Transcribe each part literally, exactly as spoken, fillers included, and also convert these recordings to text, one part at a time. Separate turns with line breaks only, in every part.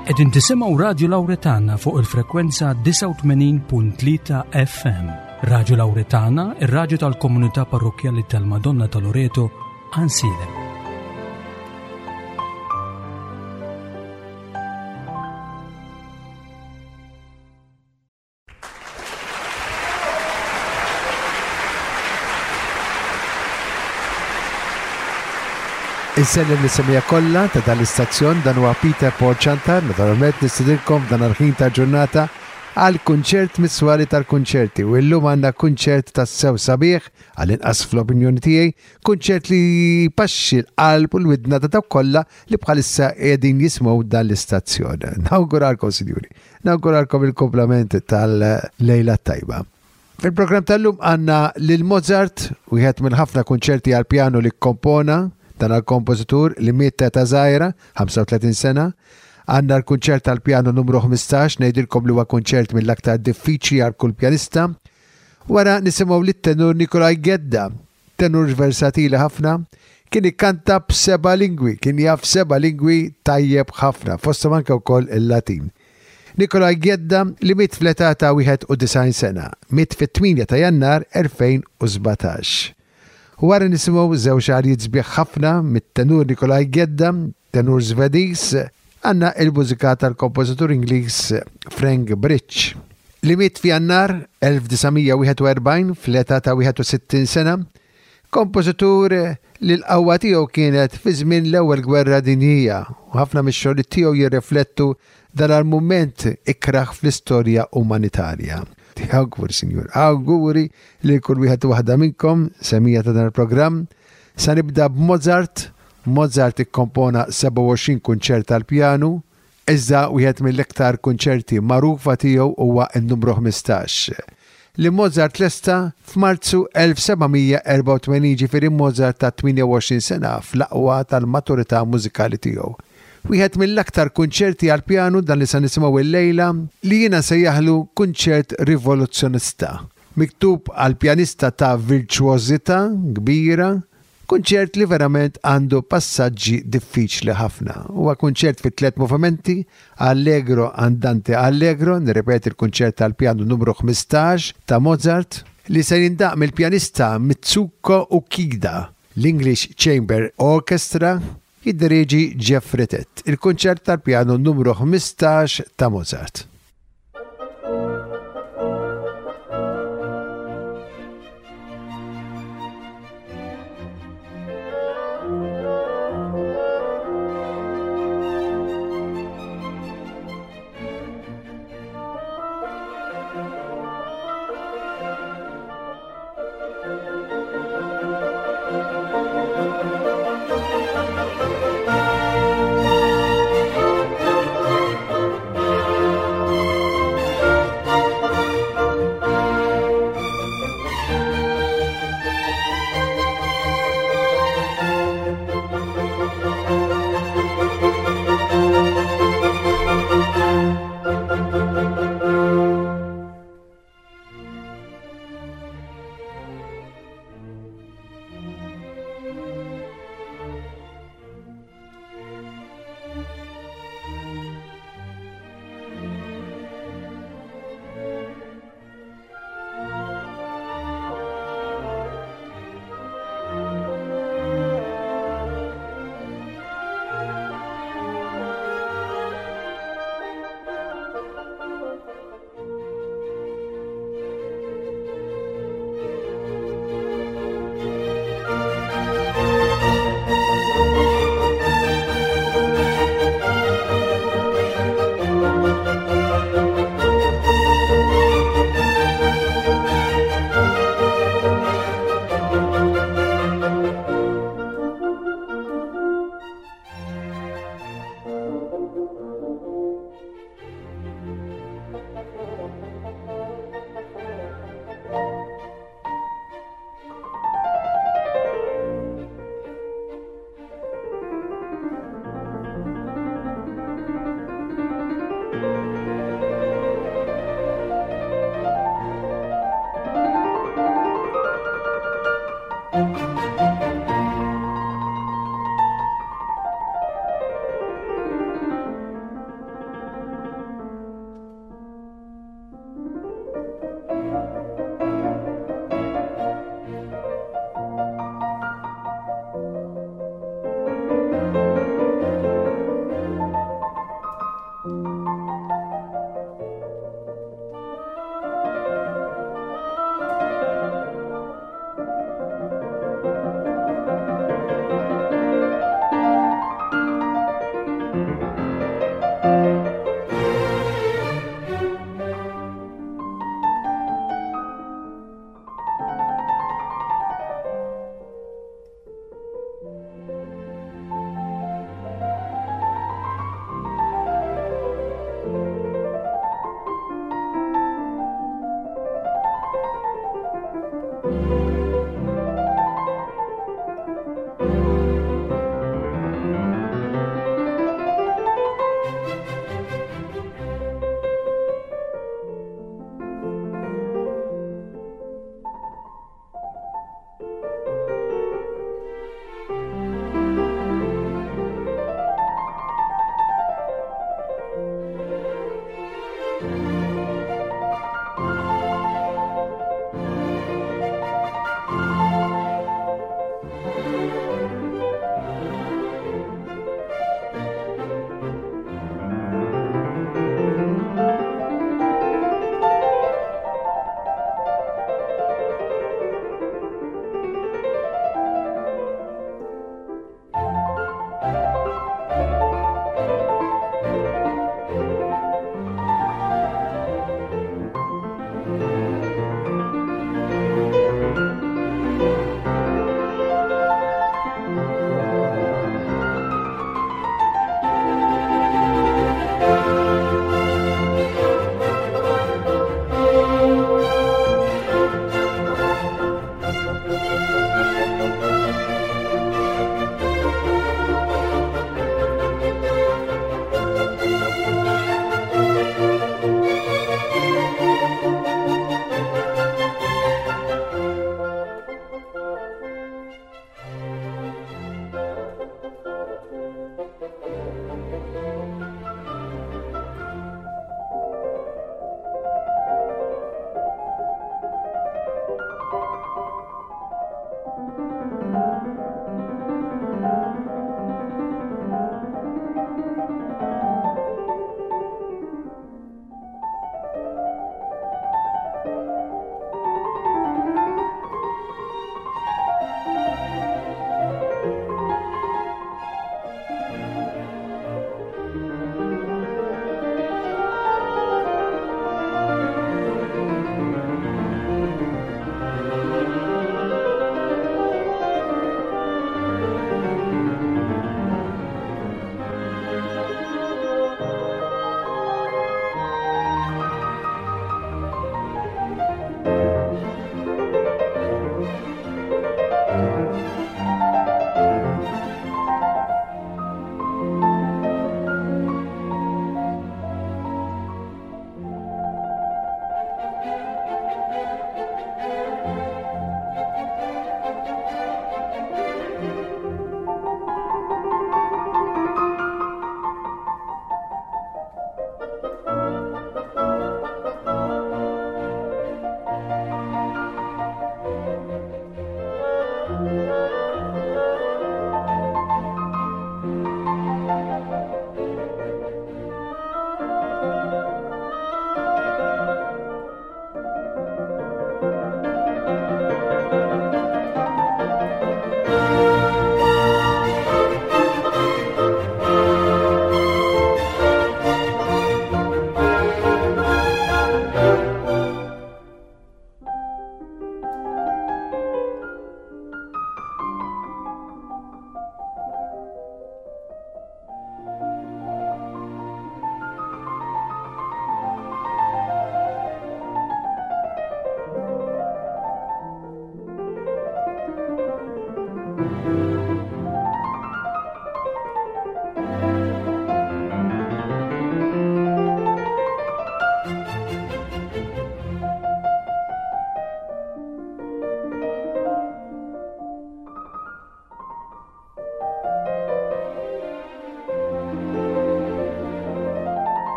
Qed intisimgħu Radio Lawretana fuq il-frekwenza tisa' u tmenin punt tlieta F M. Radio Lawretana, ir-radju tal-Komunità Parrokjali tal-Madonna ta' Loreto, Ansilem.
Insellem l-semija kollha ta' dal-istazzjon dan huwa Peter Paul Chantar, naturalment nistidilkom dan il-ħin ta' ġurnata għal kunċert miswali tal-kunċerti u llum għandna kunċert tas-sew sabiħ għall-inqas fl-opinjoni tiegħi, kunċert li paxxi l-qalb u l-widna ta' dawk kollha li bħalissa qiegħdin jismgħu dan l-istazzjon. Nawguralkom sinjuri, nawguralkom il-komplimenti tal-lejla tajba. Fil-programm tal-lum għandna lil Mozart, wieħed minn ħafna kunċerti għal pjano li kkompona dan għal-kompożitur li mieta ta' żgħira, ħamsa u tletin sena, għandna l-kunċert tal-pjano numru ħmistax, ngħidilkom li huwa kunċert mill-aktar diffiċli għal kull pjanista. Wara nisimgħu lit-tenur Nikolaj Gedda, tenur versatili ħafna, kien ikkanta b'seba' lingwi, kien jaf seba' lingwi tajjeb ħafna, fosthom anke wkoll il-Latin. Nikolaj Gedda li miet fl-età ta' wieħed u disgħin sena, miet fit-tminja ta' Jannar elfejn u żbatax. Wara nisimgħu żewġ għarijiet sbieħ ħafna mit-tenur Nikolaj Gedda, tenur Żvediż, għandna il-mużika tal-kompożitur Ingliż Frank Bridge. Li miet f'Jannar elf tisa' wieħed u erbgħin fl-età ta' wieħed u sittin sena, kompożitur li l-qawwa tiegħu kienet fi żmien l-ewwel gwerra dinjija u ħafna mix-xogħol tiegħu jirriflettu dan għal-mument ikraħ fl-istorja umanitarja. Awguri, Sinjur, awguri li kull wieħed u waħda minnkom semija ta' dan il-programm. Sa nibda b'Mozart. Mozart ikkompona seba' u għoxrin kunċert tal-pjanu, iżda wieħed mill-iktar kunċerti magħrufa tiegħu huwa n-numru ħmistax. Li Mozart lesta f'Marzu elf seba' erba' u tmenin, ġifieri Mozart ta' tminja u għoxrin sena fl-aqwa tal-maturità mużikali tiegħu. Wieħed mill-aktar kunċerti għal pjanu dan li se nisimgħu il-lejla li jiena sejjaħlu kunċert rivoluzzjonista, miktub għal pjanista ta' virtuożità kbira, kunċert li verament għandu passaġġi diffiċli ħafna. Huwa kunċert fi tliet movimenti, allegro andante allegro, nirrepeti l-kunċert għal pjanu numru ħmistax ta' Mozart, li se jindaq mill-pjanista Mitsuko Ukida, l-English Chamber Orchestra, jiddirigi Jeff Rittet, il-kunċert tal-pjano numru ħmistax ta' Mozart.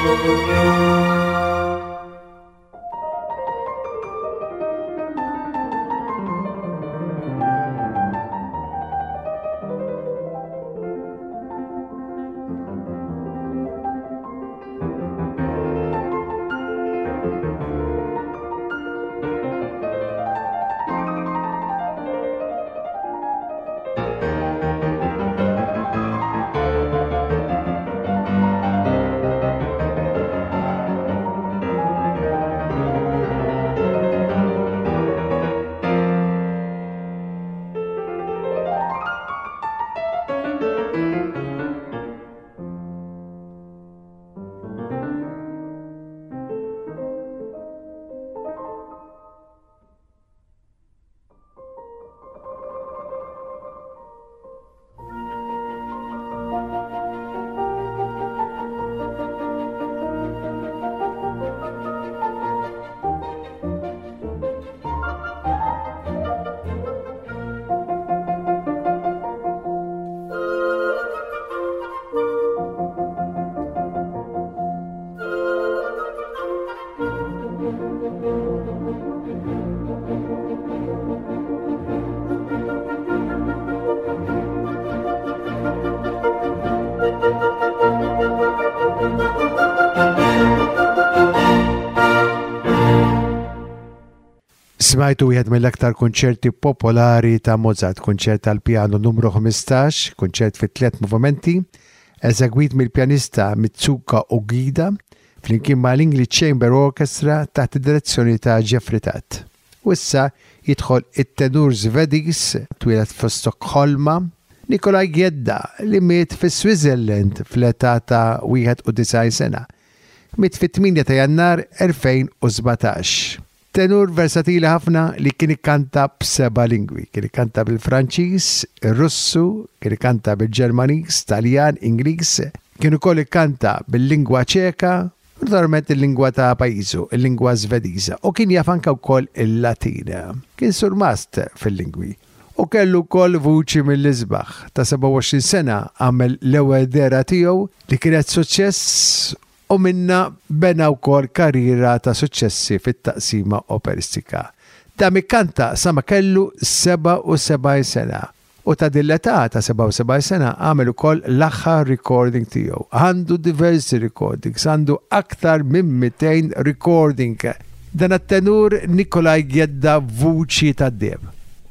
Smajtu wieħed mill-aktar kunċerti popolari ta' Mozart, kunċert tal-pjano numru ħmistax, kunċert fi tliet movimenti, eżegwit mill-pjanista Mitsuko Ogida, flimkien ma' l-English Chamber Orchestra taħt id-direzzjoni ta' Jeffrey Tatt. U issa jidħol it-tenur Żvediż twieled fi Stokholma, Nikolaj Gedda li miet fi Switzerland fl-età ta' wieħed u disgħin sena. Miet fit-tminja ta' Jannar elfejn u sbatax. Tenur versatili ħafna li kien ikkanta b'seba' lingwi, kien ikkanta bil-Franċiż, ir-Russu, kien ikkanta bil-Ġermaniż, Taljan, Ingliż, kien ukoll ikkanta bil-lingwa ċeka, u naturalment il-lingwa ta' pajjiżu, il-lingwa Żvediża, u kien jaf anke wkoll il-Latina. Kien surmast fil-lingwi. U kellu wkoll vuċi mill-isbaħ ta' seba' u għoxrin sena għamel l-ewwel dera tiegħu li kienet suċċess u minna bena wkoll karriera ta' suċċessi fit-taqsima operistika. Da mikkanta sama kellu seba' u sebgħin sena u ta' dil-età ta' seba' u sebgħin sena għamel ukoll l-aħħar recording tiegħu. Għandu diversi recordings, għandu aktar minn mitejn recording. Dan at-tenur Nikolaj Gedda vuċi tad-deb.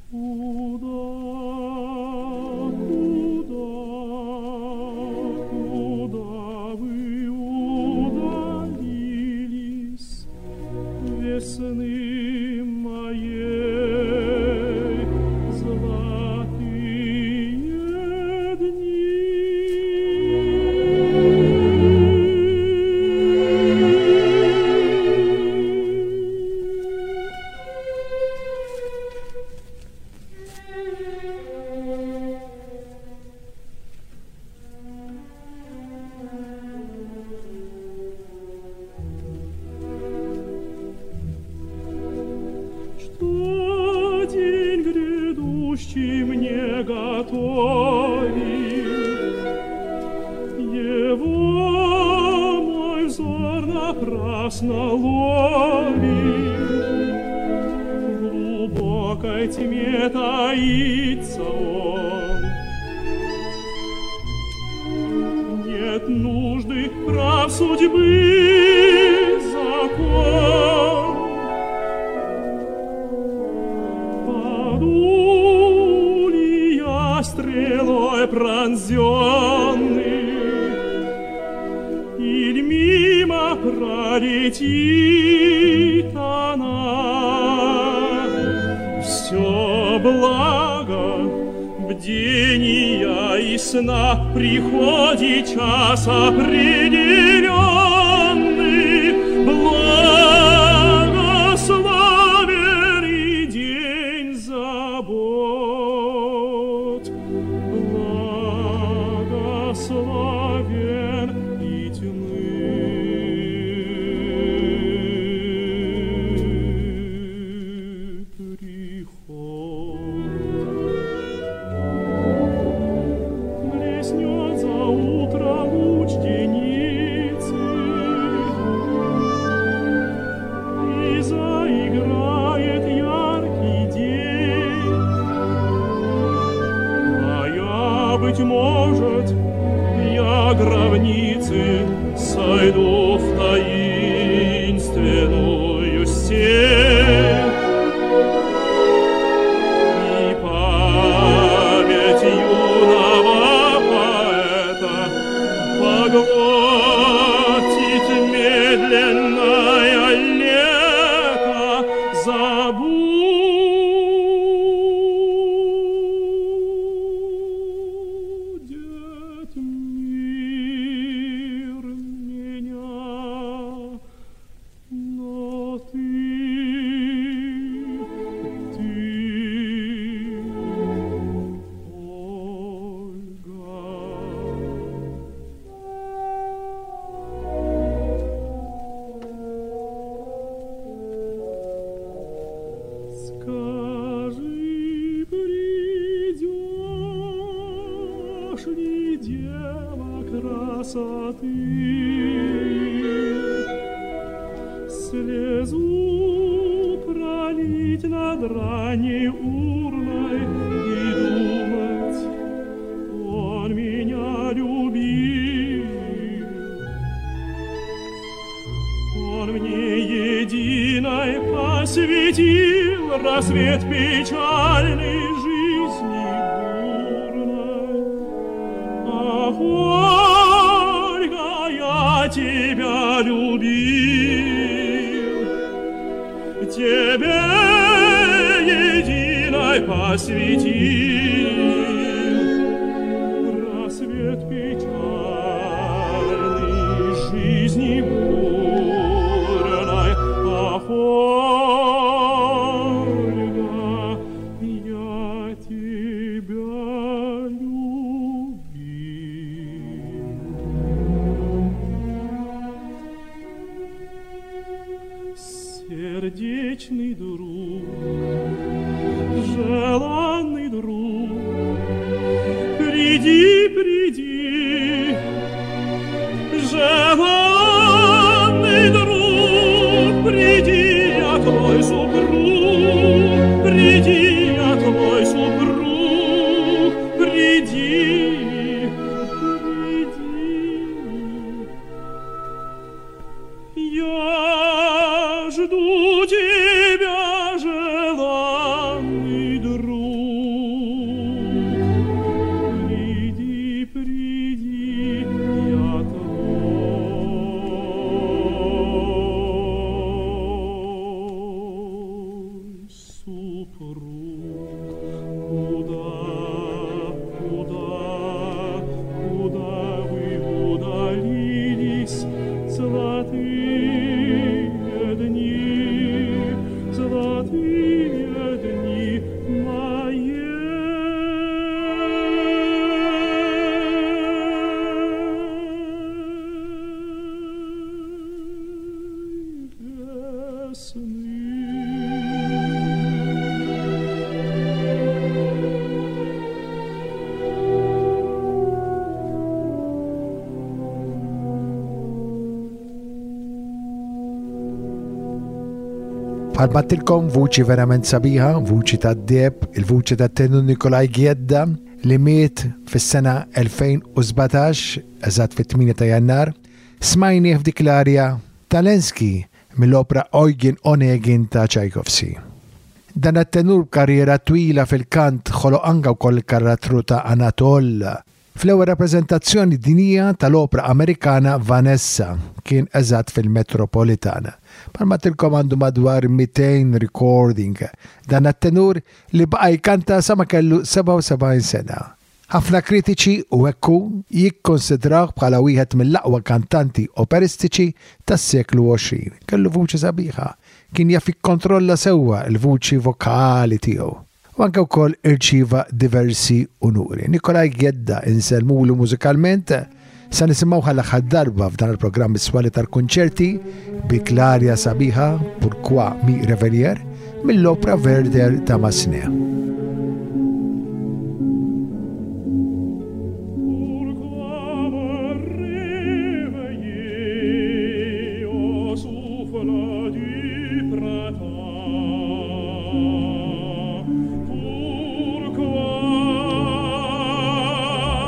Весны моей золотые дни. Мне готовил его мой взор напрасно ловил. В глубокой тьме таится он. Нет нужды прав судьбы закон. Стрелой пронзенный, или мимо пролетит она. Все благо бдения и сна, приходит час определенный, благословен и день забот. Благословен и тьмы приход. Блеснет за утро луч деницы, быть может, я гробницы сойду в таинственную сеть. И память юного поэта поглотит медленное лето, забудет мир меня, но ты, ты, Ольга. Скажи, придешь ли, дева красоты, слезу пролить над ранней урной и думать, он меня любил, он мне единой посвятил рассвет печальной жизни бурной. Ах, Ольга, я тебя любил, тебе единой посвятил рассвет печальной жизни бурной. Ах, Ольга, я тебя любил. Сердечный друг, желанный друг, приди, приди, желанный друг, приди, я твой супруг, приди, я твой супруг, приди, приди. Я жду тебя, желанный друг, приди, приди, я твой супруг. Куда, куда, куда вы удалились, золотые дни, золотые дни моей весны.
Għalbattilkom vuċi verament sabiħa, vuċi ta' d-deb, il-vuċi ta' tennu Nikolaj Giedda li miet fis-sena elfejn u sbatax, eżatt fit-tminja ta' Jannar. Smajni f'dik l-arja Talenski mill-opra Eugen Onegin ta' Tchaikovsky. Dan at-tenur b'karriera twila fil-kant ħoloq anke wkoll il-karattru ta' Anatol. Fl-ewwel rappreżentazzjoni dinija tal-opra Amerikana Vanessa kien eżatt fil-Metropolitana. Palma tilkom għandu madwar mئتين recording. Dan at-tenur li baqa' jkanta sa ma kellu seba' u sebgħin sena. Ħafna kritiċi u hekku jikkonsidrawh bħala wieħed mill-aqwa kantanti operistiċi tas-seklu għoxrin. Kellu vuċi sabiħa, kien jaf jikkontrolla sewwa l-vuċi vokali tiegħu. U anke wkoll irċieva diversi unuri. Nikolaj Giedda inselmulu mużikalment sa nisimgħu ħall-aħħar darba f'dan il-programm is-swali tal-kunċerti bi klarja sabiħa Pourquoi mi revenir mill-opra Werther ta' Massenet.
Pourquoi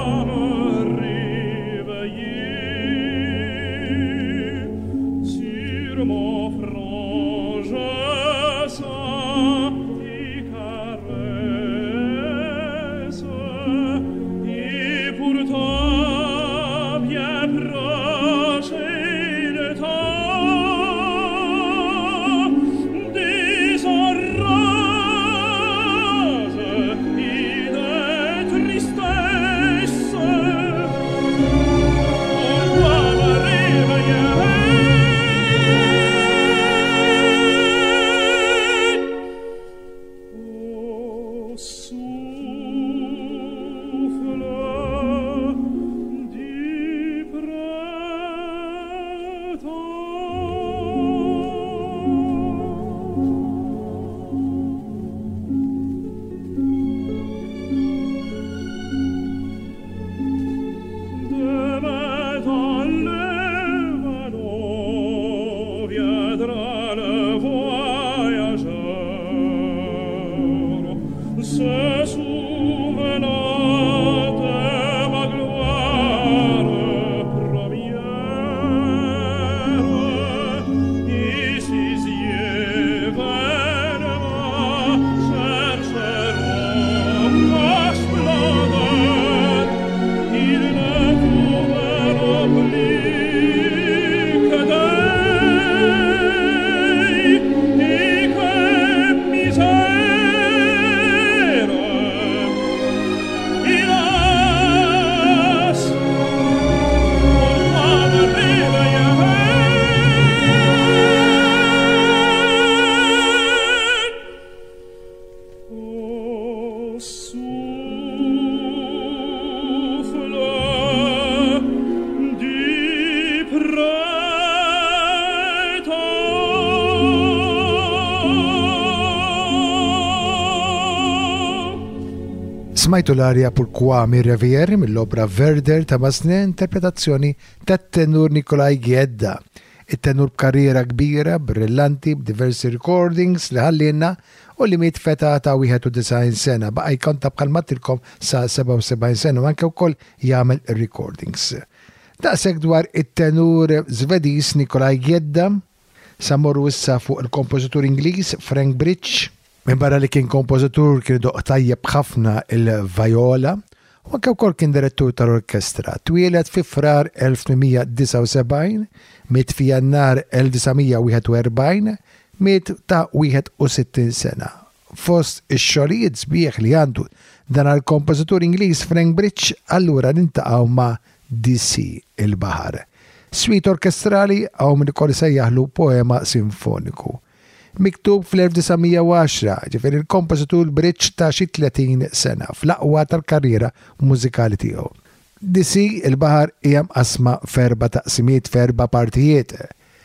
Smajtu l-arja Pourquoi mi Revier mill-opra Verder ta' Masne, interpretazzjoni ta' tenur Nikolaj Giedda. Il-tenur b'karriera kbira, brillanti, b'diversi recordings li ħallina u li miet feta ta' wieħed u design sena. Baqa jkonta bħalmattilkom sa' seba' u sebgħin sena u anke wkoll jagħmel recordings. Daqshekk dwar it-tenur Żvediż Nikolaj Giedda, sa morru issa fuq il-kompożitur Ingliż Frank Bridge. Minn barra li kien kompożitur kien doq tajjeb ħafna il-vajola u anke wkoll kien direttur tal-orkestra. Twieled fi frar elf tminmija disa' u sebgħin, miet fi jannar elf tisamija wieħed u erbgħin, miet ta' wieħed u sittin sena. Fost ix-xogħlijiet sbieħ li għandu dan għall-kompożitur Ingliż Frank Bridge, allura nintaqgħu ma' D C il-Baħar. Swit orkestrali għaw minn ukoll sejjaħlu poema sinfoniku. Miktub fl-elf tisamija u għaxra, ġifieri il-kompożitur Bridge ta' xi tletin sena fl-aqwa tal-karriera mużikali tiegħu. D C il-Baħar hija mqasma f'erba' taqsimiet f'erba' partijiet.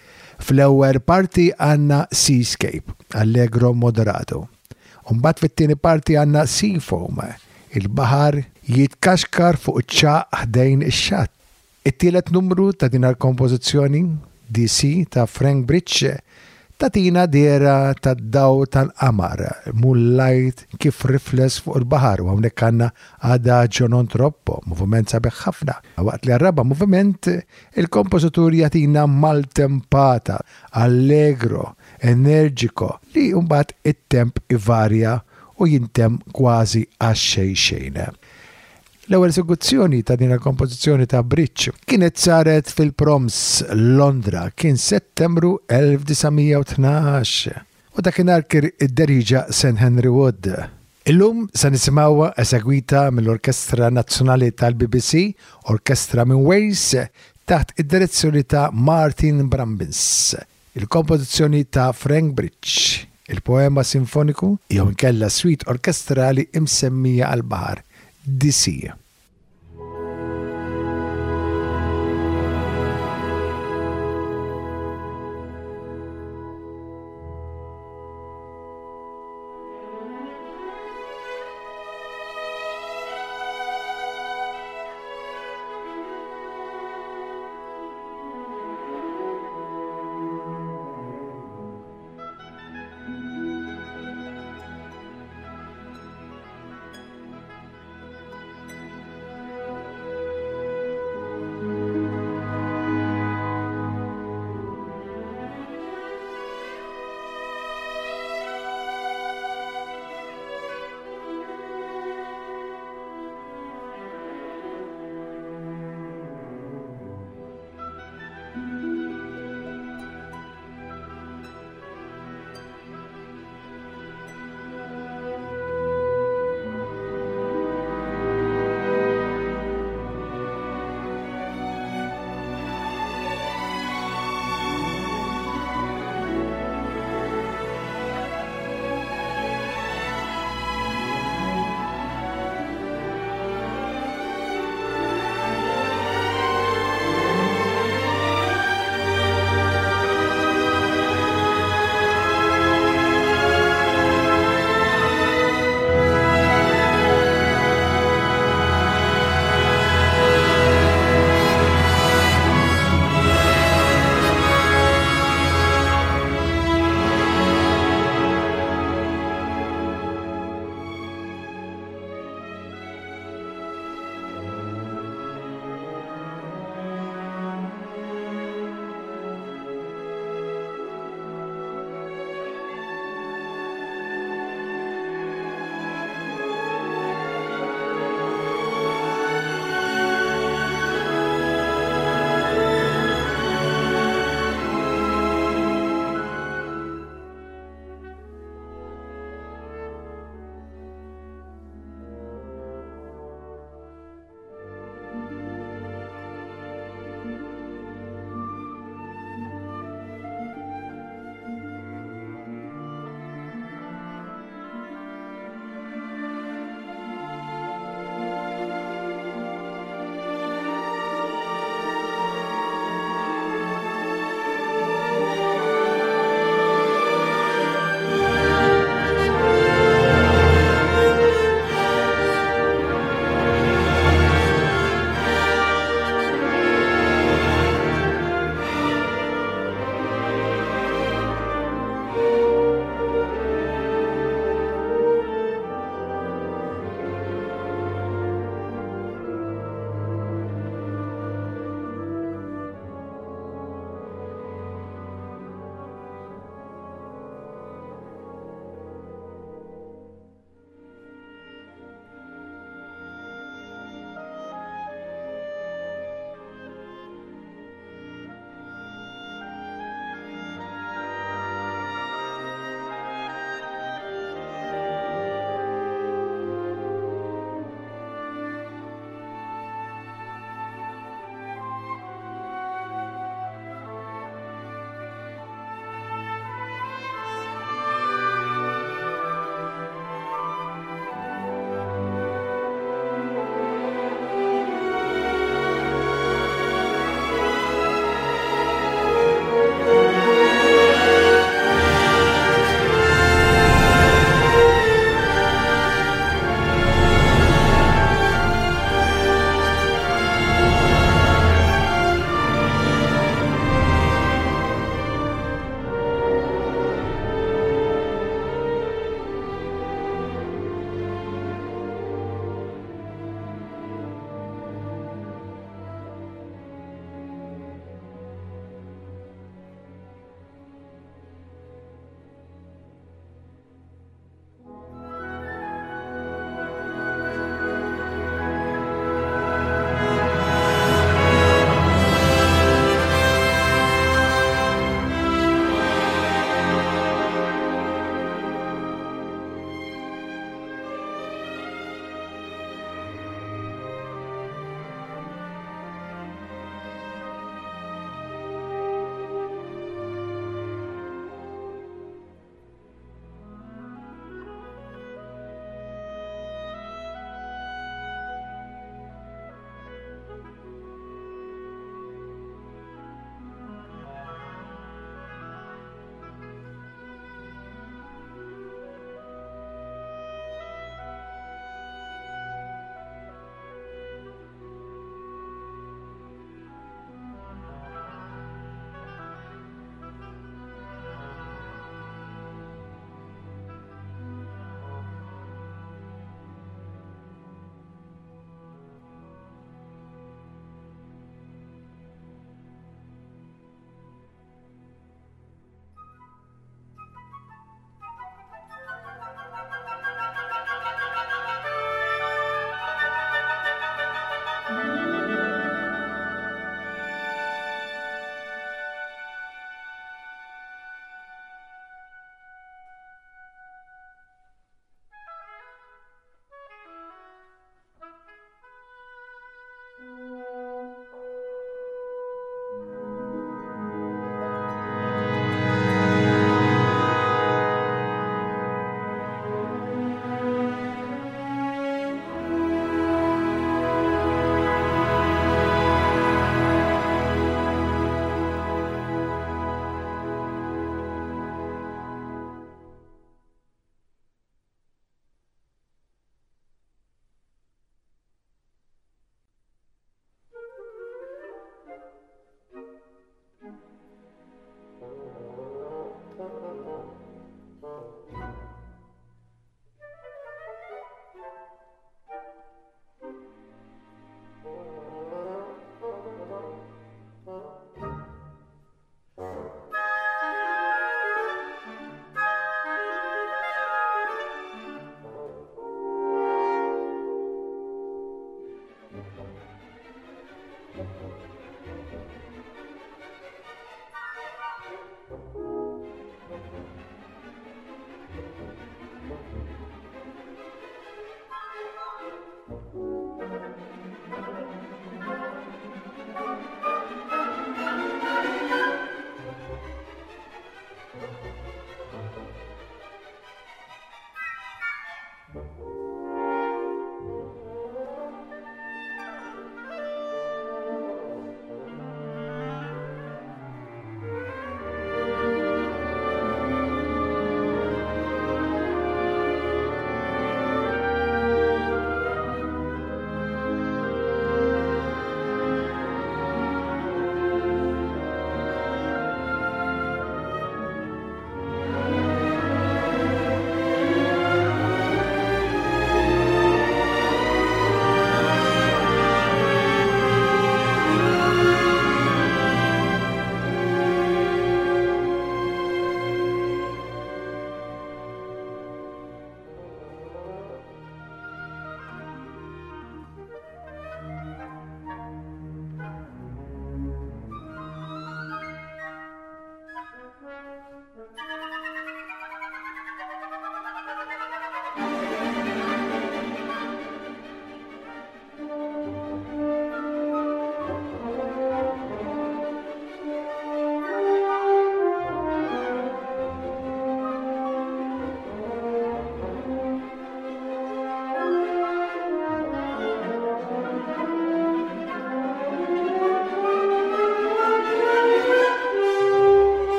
Fl-ewwel parti għandna Seascape, allegro moderato. Mbagħad fit-tieni parti għandna Seafoam, il-baħar jitkaxkar fuq iċ-ċaq ħdejn ix-xatt. It-tielet numru ta' din il-kompożizzjoni D C ta' Frank Bridge tatina dera ta' daw tal-qamar, moonlight kif rifles fuq il-bahar u hawnhekk għandna Adagio non troppo, moviment sabiħ ħafna. Waqt li għarraba moviment il-kompożitur jatina maltempata, allegro, energiko li mbagħad it-temp ivarja u jintem kważi għax-xejxejn. L-ewwel eżekuzzjoni ta' din il-kompożizzjoni ta' Bridge kienet saret fil-Proms Londra kien Settembru elf tisamija u tnax u dakinhar kien id-deriġa Saint Henry Wood. Illum se nisimgħuha esegwita mill-Orkestra Nazzjonali tal-B B C, orkestra minn Wales taħt id-direzzjoni ta' Martin Brambins. Il-kompożizzjoni ta' Frank Bridge, il-poema sinfoniku jew inkella swit orkestrali imsemmija għall-baħar. D C.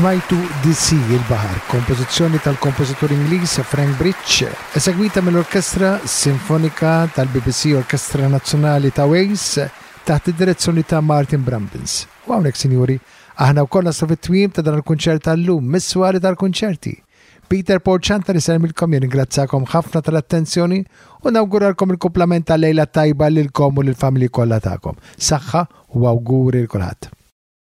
Smajtu D C il-Bahar, kompożizzjoni tal-kompożitur Ingliż Frank Bridge, esegwita mill-Orkestra Sinfonika tal-B B C Orkestra Nazzjonali ta' Wales taħt id-direzzjoni ta' Martin Brambins. U hawnhekk, sinjuri, aħna wkoll naslu fit-twiem ta' dan il-kunċert tal-lum, mis-swali tal-kunċerti. Peter Porċantar iselmilkom, jirringrazzakom ħafna tal-attenzjoni u nawguralkom il-kumplament tal-lejla tajba lilkom u lill-familji kollha tagħkom. Saħħa u awguri l kulħadd.